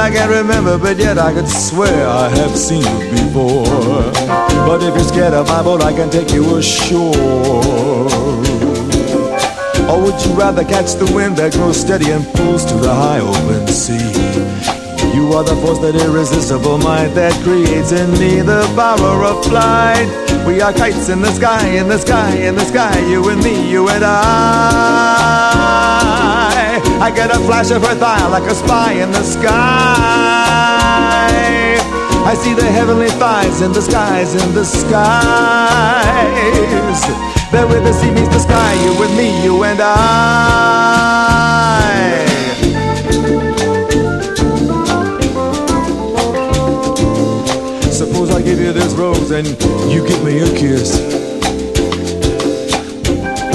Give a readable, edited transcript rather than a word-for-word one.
I can't remember, but yet I could swear I have seen you before. But if you're scared of my boat, I can take you ashore. Or would you rather catch the wind that grows steady and pulls to the high open sea? You are the force, that irresistible might that creates in me the power of flight. We are kites in the sky, in the sky, in the sky, you and me, you and I get a flash of her thigh like a spy in the sky. I see the heavenly thighs in the skies, in the skies. There where the sea meets the sky, you and me, you and I. Suppose I give you this rose and you give me a kiss.